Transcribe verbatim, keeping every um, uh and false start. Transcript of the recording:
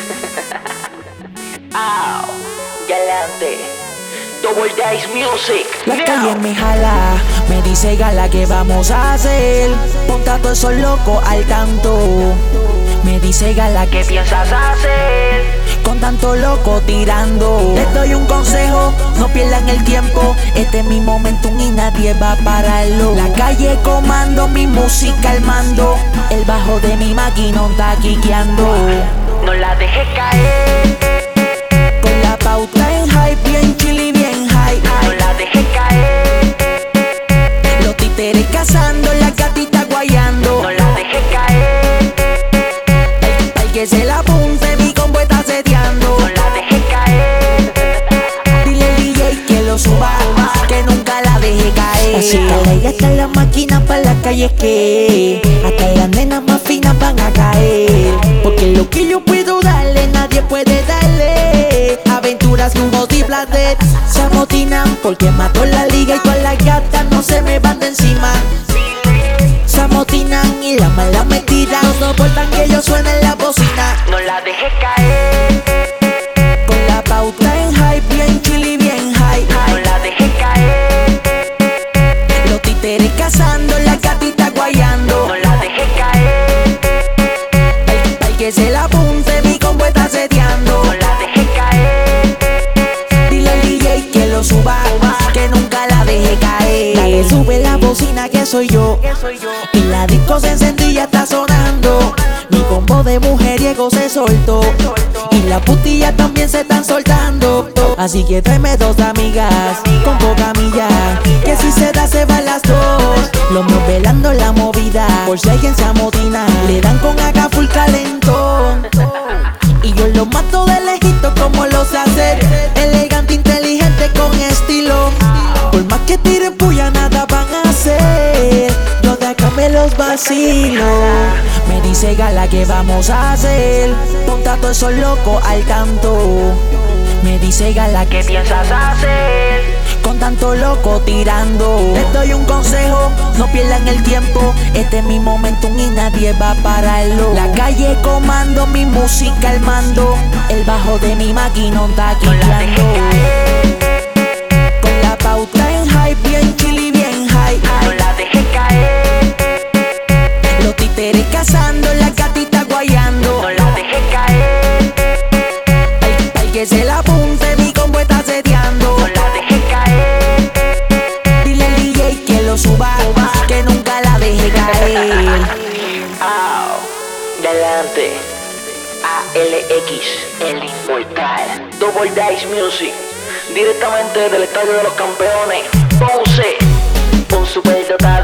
Ah, galante. Double Dice Music. La Now. calle me jala, me dice gala, ¿qué vamos a hacer? Ponte a todos esos locos al tanto. Me dice gala, ¿qué piensas hacer? Con tanto loco tirando. Les doy un consejo, no pierdan el tiempo. Este es mi momento y nadie va a pararlo. La calle comando, mi música al mando. El bajo de mi maquinón está quiqueando. No la dejes caer. Con la pauta en high, bien chili, bien high. No la dejes caer. Los títeres cazando, la gatita guayando. No la dejes caer. Al que se la apunte, mi combo está seteando. No la dejes caer. Dile al D J que lo suba, que nunca la deje caer. Así que ahí está la máquina para las calles que hasta las nenas más finas van a caer. Porque lo que yo puedo darle, nadie puede darle. Aventuras, lujos y placer se amotinan porque mató la liga y todas las gatas no se me van de encima. Se amotinan y la mala me tiran. No soportan que yo suene en la bocina. No la dejes caer. Con la pauta en high, bien chili, bien high. No la dejes caer. Los títeres cazando, la gatita guayando. No la dejes caer. Al, al que se la apunte, mi combo está seteando. No la dejes caer. Dile al D J que lo suba, que nunca la deje caer. Dale, sube la bocina que soy yo. Y la disco se encendió y ya está sonando. Mi combo de mujeriego se soltó. Y las putillas también se están soltando. Así que tráeme dos amigas con poca milla, que si se da se van las dos. Los míos velando la movida, por si alguien se amotina, le dan con acá full calentón. Y yo los mato de lejito como lo sé hacer. Elegante, inteligente, con estilo. Por más que tiren puya, nada van a hacer. Yo de acá me los vacilo. Me dice gala, ¿qué vamos a hacer? Ponte a todos esos locos al tanto. Me dice gala, ¿qué ¿Qué piensas hacer? con tanto loco tirando? Les doy un consejo, no pierdan el tiempo. Este es mi momento y nadie va a pararlo. La calle comando, mi música al mando. El bajo de mi maquinón está No la dejes quiqueando. caer. Con la pauta en high, bien chili, bien high. No la dejes caer. Los títeres cazando, la gatita guayando. No la dejes caer. Al, al que se la apunte, mi combo está seteando. No la dejes caer. Dile al D J que lo suba, que nunca la deje caer. Ah, galante. A L X, el inmortal. Double Dice Music. Directamente del Estadio de los Campeones. Ponce. Un superdotado.